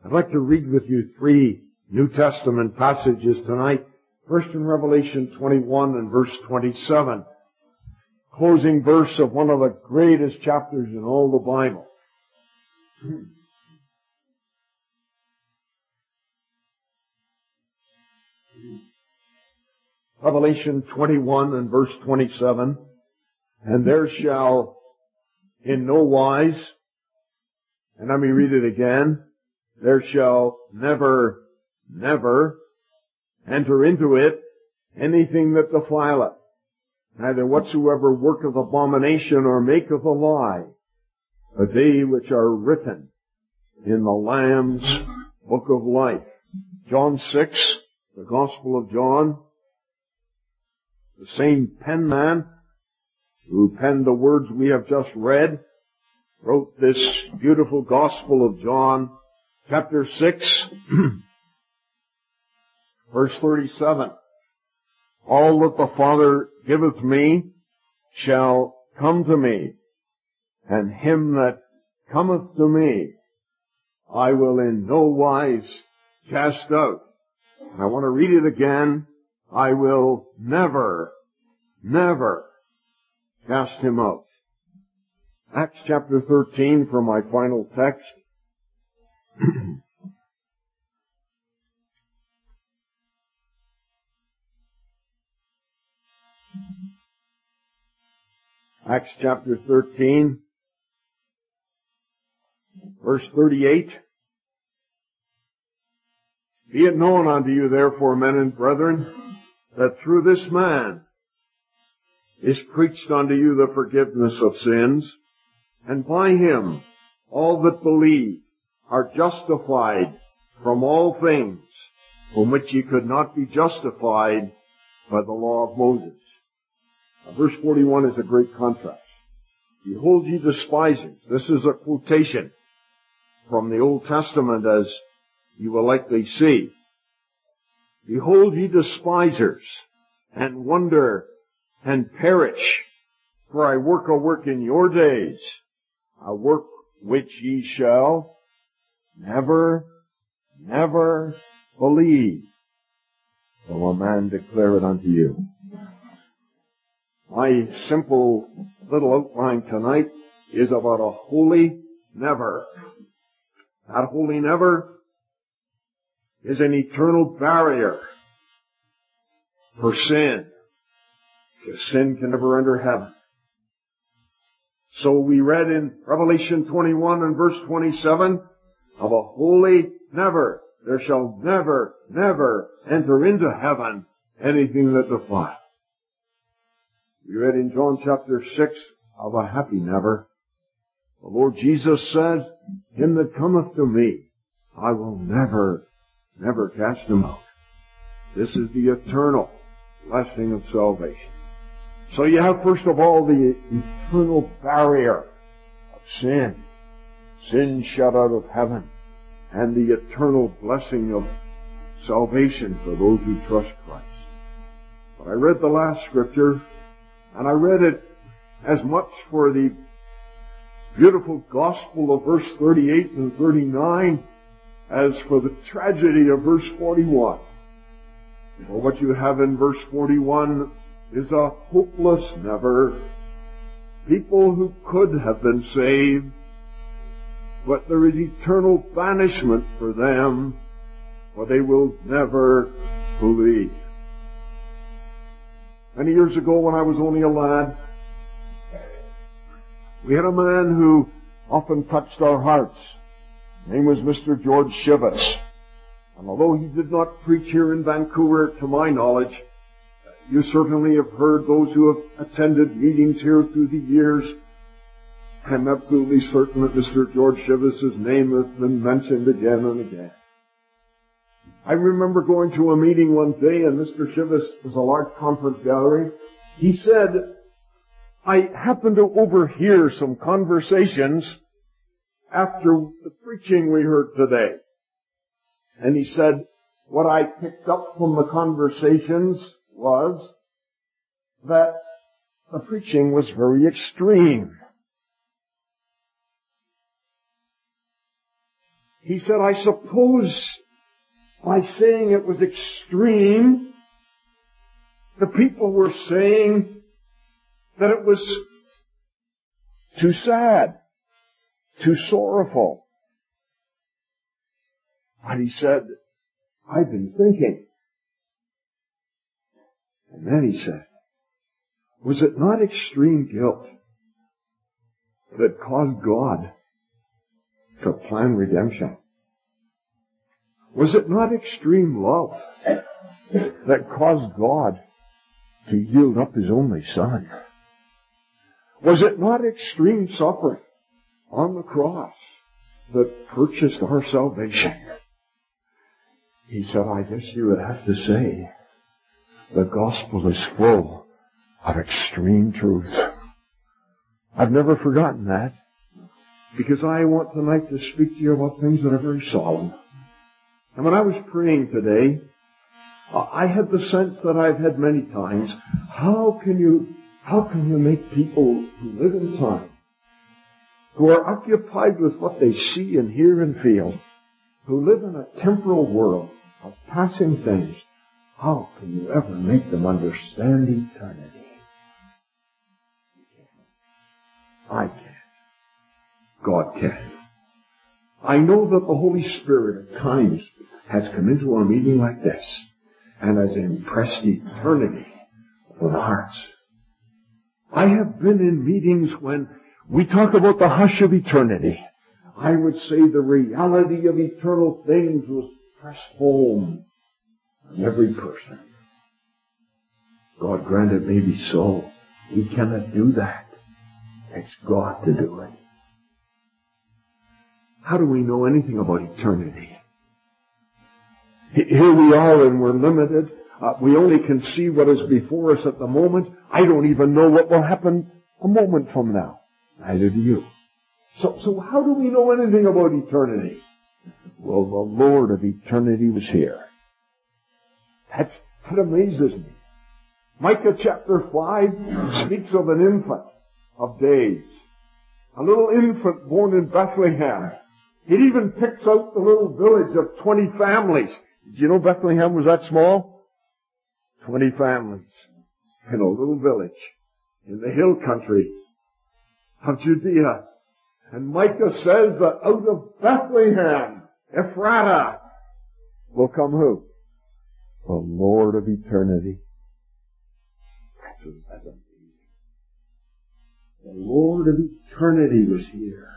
I'd like to read with you 3 New Testament passages tonight. First in Revelation 21 and verse 27. Closing verse of one of the greatest chapters in all the Bible. Revelation 21 and verse 27. And there shall in no wise, and let me read it again, there shall never enter into it anything that defileth, neither whatsoever worketh abomination or maketh a lie, but they which are written in the Lamb's book of life. John 6, the Gospel of John, the same penman who penned the words we have just read, wrote this beautiful Gospel of John, chapter 6, verse 37. All that the Father giveth me shall come to me, and him that cometh to me I will in no wise cast out. And I want to read it again. I will never cast him out. Acts chapter 13 for my final text. Acts chapter 13, verse 38. Be it known unto you therefore, men and brethren, that through this man is preached unto you the forgiveness of sins, and by him all that believe are justified from all things from which ye could not be justified by the law of Moses. Now, verse 41 is a great contrast. Behold ye despisers. This is a quotation from the Old Testament, as you will likely see. Behold ye despisers, and wonder and perish, for I work a work in your days, a work which ye shall never believe, though a man declare it unto you. My simple little outline tonight is about a holy never. That holy never is an eternal barrier for sin, because sin can never enter heaven. So we read in Revelation 21 and verse 27 of a holy never. There shall never enter into heaven anything that defiles. We read in John chapter 6 of a happy never. The Lord Jesus said, him that cometh to me, I will never cast him out. This is the eternal blessing of salvation. So you have first of all the eternal barrier of sin. Sin shut out of heaven. And the eternal blessing of salvation for those who trust Christ. But I read the last scripture, and I read it as much for the beautiful gospel of verse 38 and 39 as for the tragedy of verse 41. For what you have in verse 41 is a hopeless never. People who could have been saved, but there is eternal banishment for them, for they will never believe. Many years ago, when I was only a lad, we had a man who often touched our hearts. His name was Mr. George Shivas. And although he did not preach here in Vancouver, to my knowledge, you certainly have heard, those who have attended meetings here through the years, I'm absolutely certain that Mr. George Shivas' name has been mentioned again and again. I remember going to a meeting one day, and Mr. Shivas was a large conference gallery. He said, I happened to overhear some conversations after the preaching we heard today. And he said, what I picked up from the conversations was that the preaching was very extreme. He said, I suppose by saying it was extreme, the people were saying that it was too sad, too sorrowful. But he said, I've been thinking. And then he said, was it not extreme guilt that caused God to plan redemption? Was it not extreme love that caused God to yield up His only Son? Was it not extreme suffering on the cross that purchased our salvation? He said, I guess you would have to say the gospel is full of extreme truth. I've never forgotten that, because I want tonight to speak to you about things that are very solemn. And when I was praying today, I had the sense that I've had many times. How can you make people who live in time, who are occupied with what they see and hear and feel, who live in a temporal world of passing things, how can you ever make them understand eternity? I can't. God can. I know that the Holy Spirit at times has come into a meeting like this and has impressed eternity on hearts. I have been in meetings when we talk about the hush of eternity. I would say the reality of eternal things was pressed home on every person. God grant it may be so. We cannot do that. It's God to do it. How do we know anything about eternity? Here we are and we're limited. We only can see what is before us at the moment. I don't even know what will happen a moment from now. Neither do you. So how do we know anything about eternity? Well, the Lord of eternity was here. That amazes me. Micah chapter 5 speaks of an infant of days. A little infant born in Bethlehem. It even picks out the little village of 20 families. Did you know Bethlehem was that small? 20 families in a little village in the hill country of Judea. And Micah says that out of Bethlehem, Ephrata, will come who? The Lord of eternity. That's amazing. The Lord of eternity was here.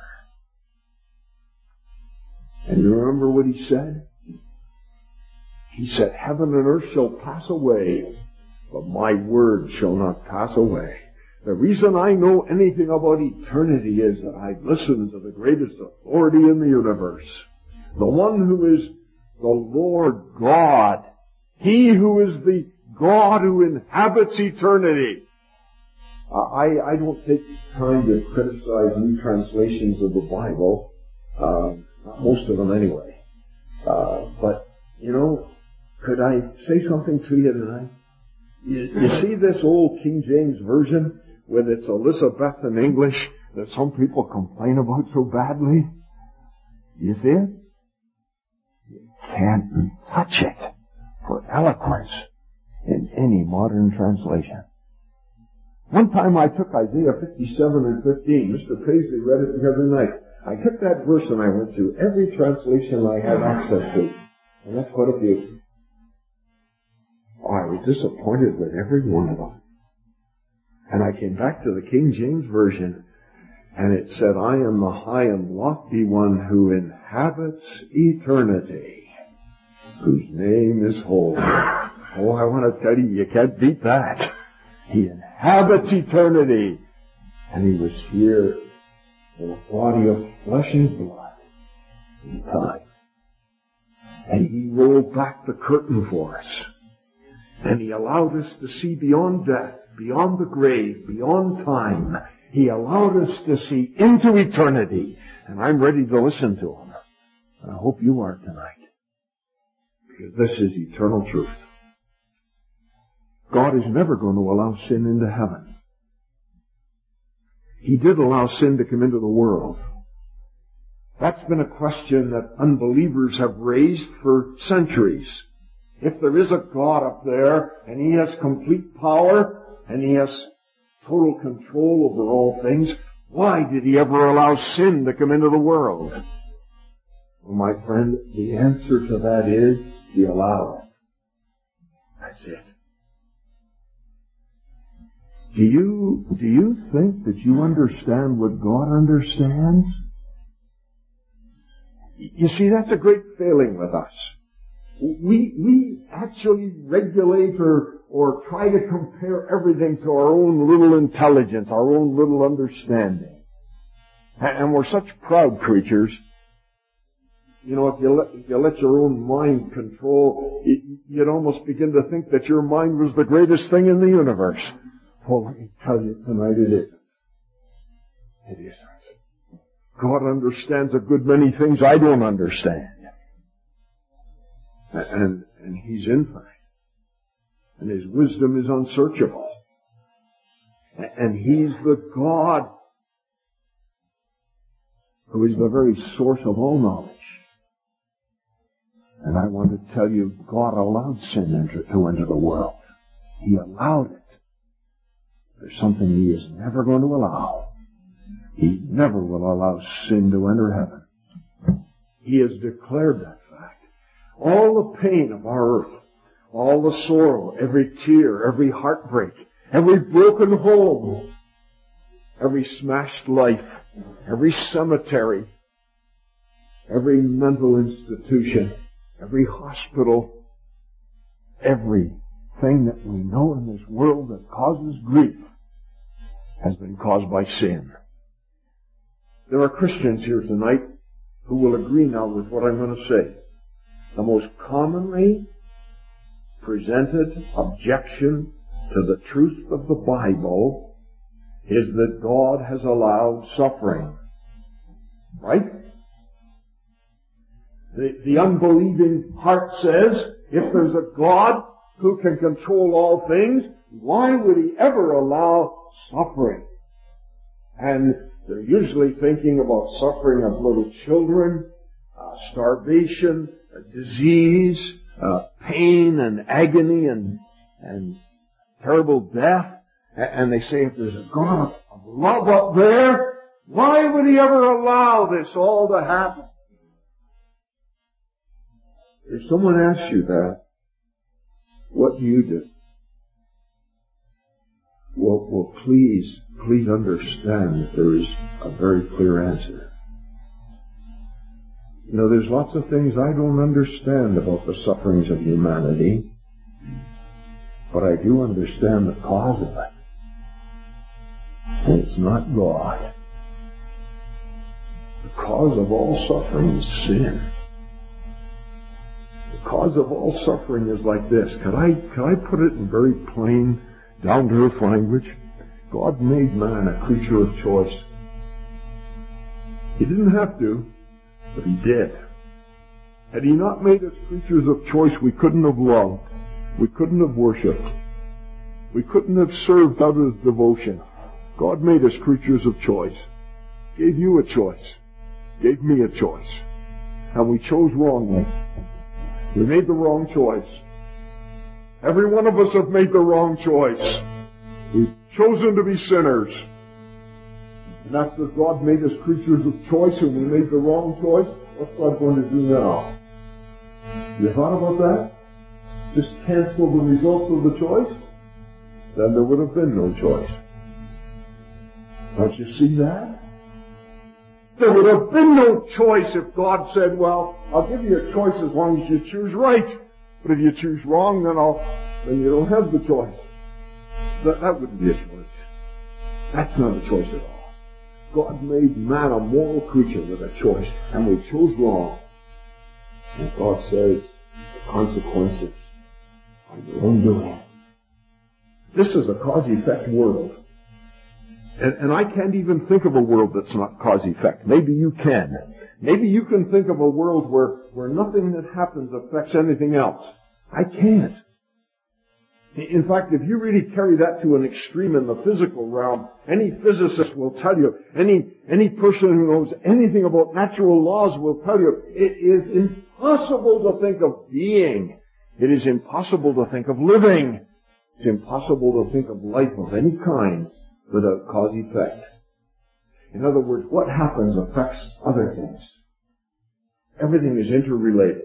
And you remember what He said? He said, heaven and earth shall pass away, but my word shall not pass away. The reason I know anything about eternity is that I've listened to the greatest authority in the universe. The one who is the Lord God. He who is the God who inhabits eternity. I don't take time to criticize new translations of the Bible. Not most of them anyway. But, you know, could I say something to you tonight? You see this old King James Version with its Elizabeth in English that some people complain about so badly? You see it? You can't touch it for eloquence in any modern translation. One time I took Isaiah 57 and 15. Mr. Paisley read it the other night. I took that verse and I went through every translation I had access to. And that's quite a few. I was disappointed with every one of them. And I came back to the King James Version, and it said, I am the high and lofty one who inhabits eternity, whose name is holy. Oh, I want to tell you, you can't beat that. He inhabits eternity. And He was here in a body of flesh and blood in time. And He rolled back the curtain for us. And He allowed us to see beyond death, beyond the grave, beyond time. He allowed us to see into eternity. And I'm ready to listen to Him. And I hope you are tonight. Because this is eternal truth. God is never going to allow sin into heaven. He did allow sin to come into the world. That's been a question that unbelievers have raised for centuries. If there is a God up there, and He has complete power, and He has total control over all things, why did He ever allow sin to come into the world? Well, my friend, the answer to that is He allowed it. That's it. Do you think that you understand what God understands? You see, that's a great failing with us. We actually regulate or try to compare everything to our own little intelligence, our own little understanding. And we're such proud creatures. You know, if you let your own mind control, you'd almost begin to think that your mind was the greatest thing in the universe. Well, let me tell you tonight, it isn't. It isn't. God understands a good many things I don't understand. And He's infinite. And His wisdom is unsearchable. And He's the God who is the very source of all knowledge. And I want to tell you, God allowed sin to enter the world. He allowed it. There's something He is never going to allow. He never will allow sin to enter heaven. He has declared that fact. All the pain of our earth, all the sorrow, every tear, every heartbreak, every broken home, every smashed life, every cemetery, every mental institution, every hospital, everything that we know in this world that causes grief has been caused by sin. There are Christians here tonight who will agree now with what I'm going to say. The most commonly presented objection to the truth of the Bible is that God has allowed suffering. Right? The unbelieving heart says, if there's a God who can control all things, why would He ever allow suffering? And they're usually thinking about suffering of little children, starvation, disease, pain and agony and terrible death. And they say, if there's a God of love up there, why would He ever allow this all to happen? If someone asks you that, what do you do? Well, please understand that there is a very clear answer. You know, there's lots of things I don't understand about the sufferings of humanity, but I do understand the cause of it. And it's not God. The cause of all suffering is sin. The cause of all suffering is like this. Can I put it in very plain, down-to-earth language? God made man a creature of choice. He didn't have to, but He did. Had He not made us creatures of choice, we couldn't have loved. We couldn't have worshipped. We couldn't have served out of devotion. God made us creatures of choice. Gave you a choice. Gave me a choice. And we chose wrongly. We made the wrong choice. Every one of us have made the wrong choice. We've chosen to be sinners. And after God made us creatures of choice and we made the wrong choice, what's God going to do now? You thought about that? Just cancel the results of the choice? Then there would have been no choice. Don't you see that? There would have been no choice if God said, well, I'll give you a choice as long as you choose right. But if you choose wrong, then you don't have the choice. That wouldn't be a choice. That's not a choice at all. God made man a moral creature with a choice, and we chose wrong. And God says, the consequences are your own doing. This is a cause-effect world. And I can't even think of a world that's not cause-effect. Maybe you can. Maybe you can think of a world where nothing that happens affects anything else. I can't. In fact, if you really carry that to an extreme in the physical realm, any physicist will tell you, any person who knows anything about natural laws will tell you, it is impossible to think of being. It is impossible to think of living. It's impossible to think of life of any kind without cause-effect. In other words, what happens affects other things. Everything is interrelated.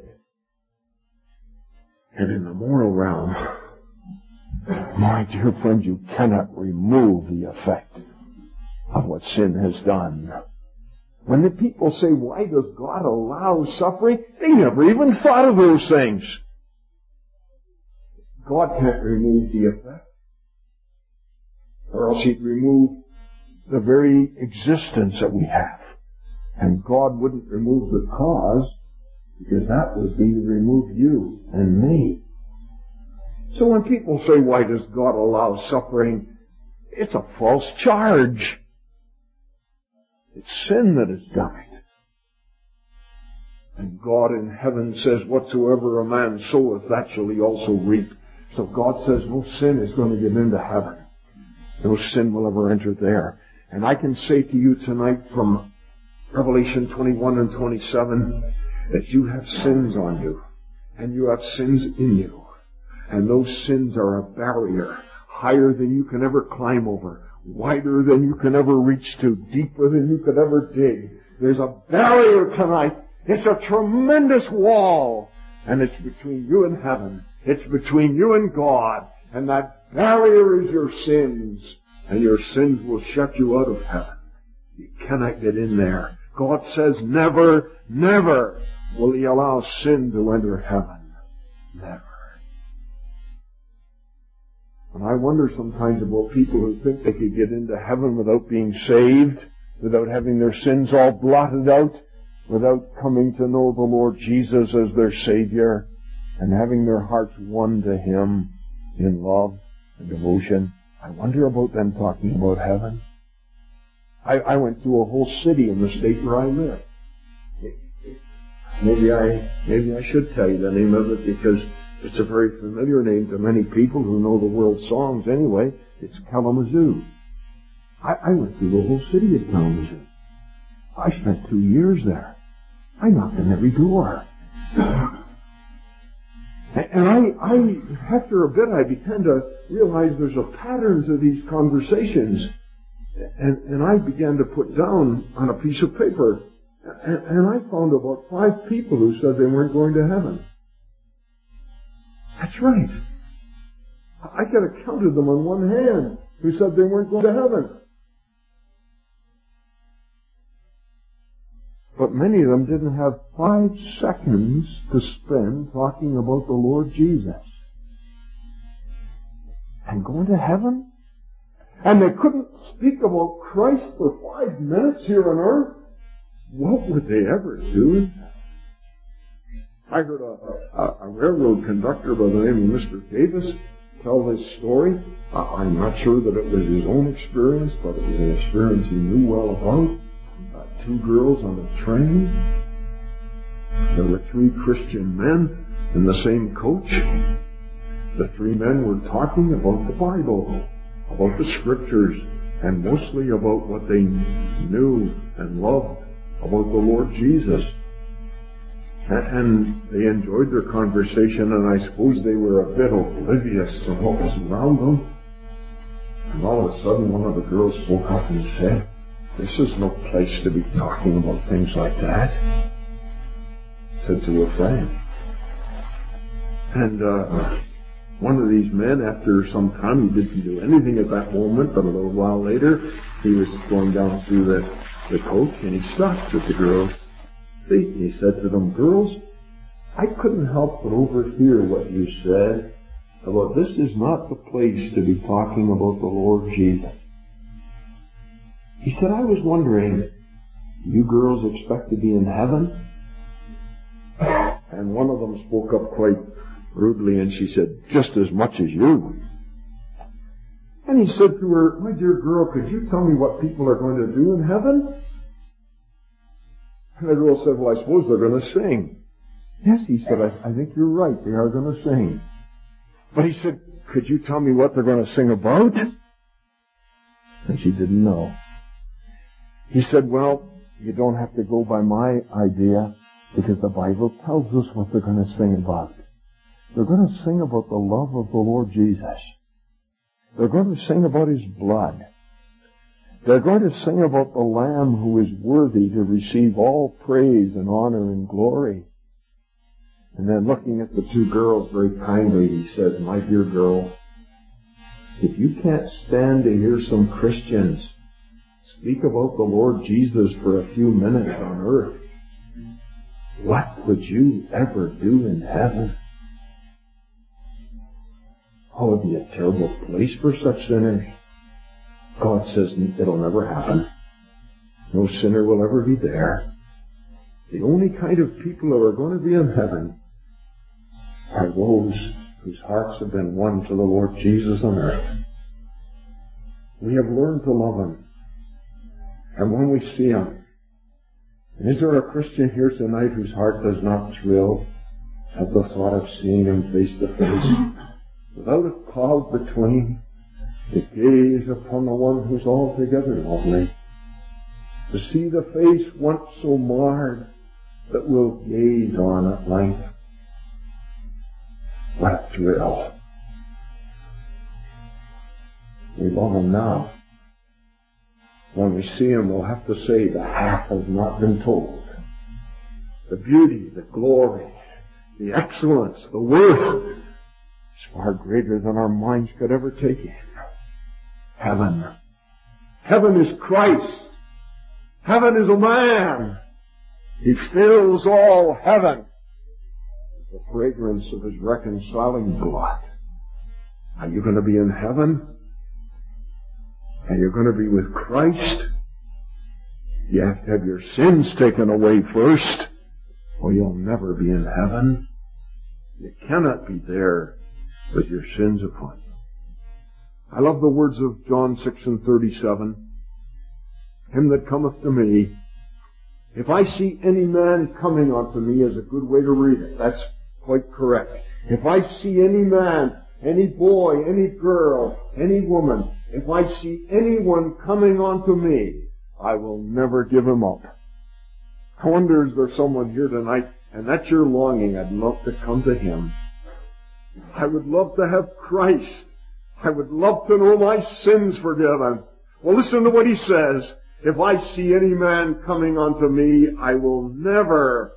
And in the moral realm, my dear friends, you cannot remove the effect of what sin has done. When the people say, why does God allow suffering? They never even thought of those things. God can't remove the effect, or else He'd remove the very existence that we have. And God wouldn't remove the cause, because that would be to remove you and me. So when people say, why does God allow suffering? It's a false charge. It's sin that has done it. And God in heaven says, whatsoever a man soweth, that shall he also reap. So God says no sin is going to get into heaven. No sin will ever enter there. And I can say to you tonight from Revelation 21 and 27 that you have sins on you. And you have sins in you. And those sins are a barrier higher than you can ever climb over, wider than you can ever reach to, deeper than you could ever dig. There's a barrier tonight. It's a tremendous wall. And it's between you and heaven. It's between you and God. And that barrier is your sins. And your sins will shut you out of heaven. You cannot get in there. God says never, never will He allow sin to enter heaven. Never. And I wonder sometimes about people who think they could get into heaven without being saved, without having their sins all blotted out, without coming to know the Lord Jesus as their Savior, and having their hearts won to Him in love and devotion. I wonder about them talking about heaven. I went through a whole city in the state where I live. Maybe I should tell you the name of it because it's a very familiar name to many people who know the world songs anyway. It's Kalamazoo. I went through the whole city of Kalamazoo. I spent 2 years there. I knocked on every door. And after a bit, I began to realize there's a pattern to these conversations. And I began to put down on a piece of paper. And I found about 5 people who said they weren't going to heaven. That's right. I could have counted them on one hand who said they weren't going to heaven. But many of them didn't have 5 seconds to spend talking about the Lord Jesus. And going to heaven? And they couldn't speak about Christ for 5 minutes here on earth? What would they ever do? I heard a railroad conductor by the name of Mr. Davis tell this story. I'm not sure that it was his own experience, but it was an experience he knew well about. 2 girls on a train. There were 3 Christian men in the same coach. The 3 men were talking about the Bible, about the Scriptures, and mostly about what they knew and loved about the Lord Jesus. And they enjoyed their conversation, and I suppose they were a bit oblivious to what was around them. And all of a sudden, one of the girls spoke up and said, "This is no place to be talking about things like that," said to a friend. And one of these men, after some time, he didn't do anything at that moment, but a little while later, he was going down through the coach, and he stopped with the girls. See, he said to them, "Girls, I couldn't help but overhear what you said about this is not the place to be talking about the Lord Jesus." He said, "I was wondering, you girls expect to be in heaven?" And one of them spoke up quite rudely, and she said, "Just as much as you." And he said to her, "My dear girl, could you tell me what people are going to do in heaven?" And the girl said, "Well, I suppose they're going to sing." "Yes," he said, I think you're right. They are going to sing." But he said, could you tell me what they're going to sing about? And she didn't know. He said, well, you don't have to go by my idea, because the Bible tells us what they're going to sing about. They're going to sing about the love of the Lord Jesus. They're going to sing about His blood. They're going to sing about the Lamb who is worthy to receive all praise and honor and glory. And then looking at the two girls very kindly, he says, my dear girl, if you can't stand to hear some Christians speak about the Lord Jesus for a few minutes on earth, what would you ever do in heaven? Oh, it would be a terrible place for such sinners. God says it'll never happen. No sinner will ever be there. The only kind of people who are going to be in heaven are those whose hearts have been won to the Lord Jesus on earth. We have learned to love Him. And when we see Him, and is there a Christian here tonight whose heart does not thrill at the thought of seeing Him face to face, without a cloud between, to gaze upon the one who's altogether lovely, to see the face once so marred that we'll gaze on at length? What a thrill. We love Him now. When we see Him, we'll have to say the half has not been told. The beauty, the glory, the excellence, the worth is far greater than our minds could ever take in. Heaven. Heaven is Christ. Heaven is a man. He fills all heaven with the fragrance of His reconciling blood. Are you going to be in heaven? And you're going to be with Christ? You have to have your sins taken away first, or you'll never be in heaven. You cannot be there with your sins upon you. I love the words of John 6:37. Him that cometh to me, if I see any man coming unto me, is a good way to read it. That's quite correct. If I see any man, any boy, any girl, any woman, if I see anyone coming unto me, I will never give him up. I wonder, is there someone here tonight, and that's your longing? I'd love to come to Him. I would love to have Christ. I would love to know my sins forgiven. Well, listen to what He says. If I see any man coming unto me, I will never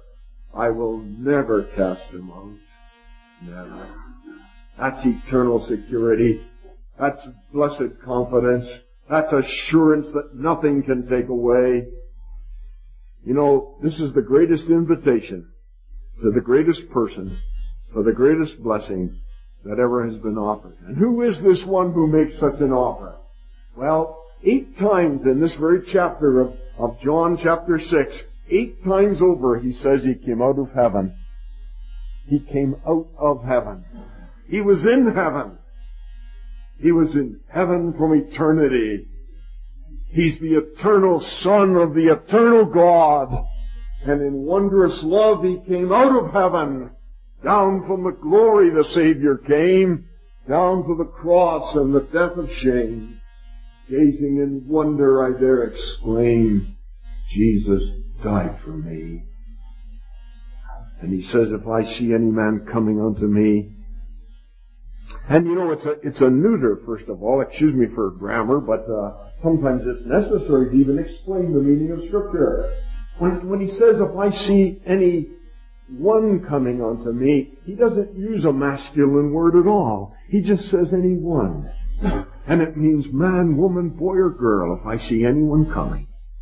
cast him out. Never. That's eternal security. That's blessed confidence. That's assurance that nothing can take away. You know, this is the greatest invitation to the greatest person, for the greatest blessing that ever has been offered. And who is this one who makes such an offer? Well, 8 times in this very chapter of John chapter 6, 8 times over He says He came out of heaven. He came out of heaven. He was in heaven. He was in heaven from eternity. He's the eternal Son of the eternal God. And in wondrous love He came out of heaven. Down from the glory the Savior came. Down to the cross and the death of shame. Gazing in wonder, I dare exclaim, Jesus died for me. And He says, if I see any man coming unto me. And you know, it's a neuter, first of all. Excuse me for grammar, but sometimes it's necessary to even explain the meaning of Scripture. When He says, if I see any one coming unto me, He doesn't use a masculine word at all. He just says any one. And it means man, woman, boy, or girl, if I see anyone coming.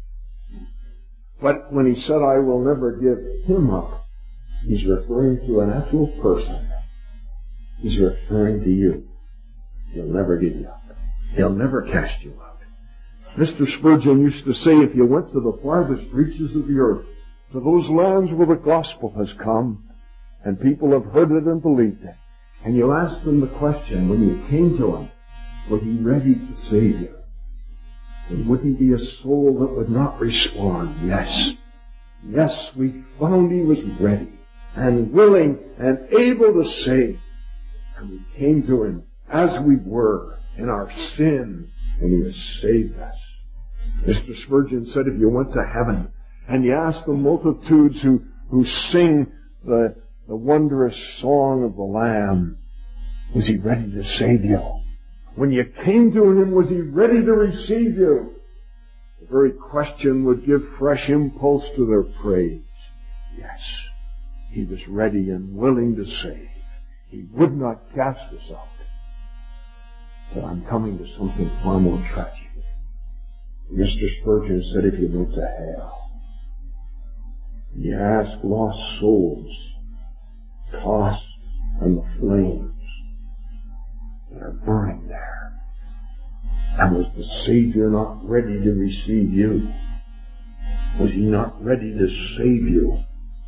But when He said, I will never give him up, He's referring to an actual person. He's referring to you. He'll never give you up. He'll never cast you out. Mr. Spurgeon used to say, if you went to the farthest reaches of the earth, to those lands where the gospel has come, and people have heard it and believed it, and you asked them the question, when you came to Him, was He ready to save you? And would He be a soul that would not respond? Yes. Yes, we found He was ready and willing and able to save. And we came to Him as we were in our sin, and He has saved us. Mr. Spurgeon said if you went to heaven and you asked the multitudes who sing the wondrous song of the Lamb, was He ready to save you? When you came to Him, was He ready to receive you? The very question would give fresh impulse to their praise. Yes, He was ready and willing to save. He would not cast us out. But I'm coming to something far more tragic. Mr. Spurgeon said if you went to hell, and you ask lost souls, tossed on the flames that are burning there, and was the Savior not ready to receive you? Was He not ready to save you?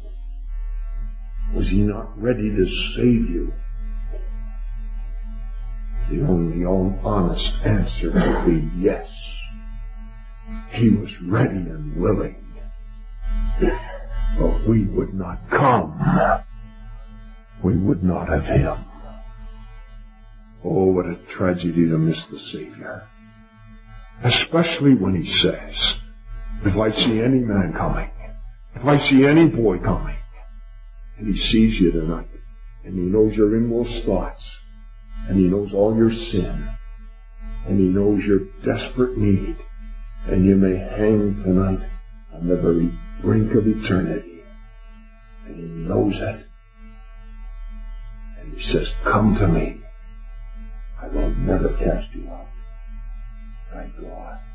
Was He not ready to save you? The only honest answer would be yes. He was ready and willing. But we would not come. We would not have Him. Oh, what a tragedy to miss the Savior. Especially when He says, if I see any man coming, if I see any boy coming, and He sees you tonight, and He knows your inmost thoughts, and He knows all your sin, and He knows your desperate need, and you may hang tonight on the very brink of eternity, and He knows it, and He says, come to me, I will never cast you out. Thank God.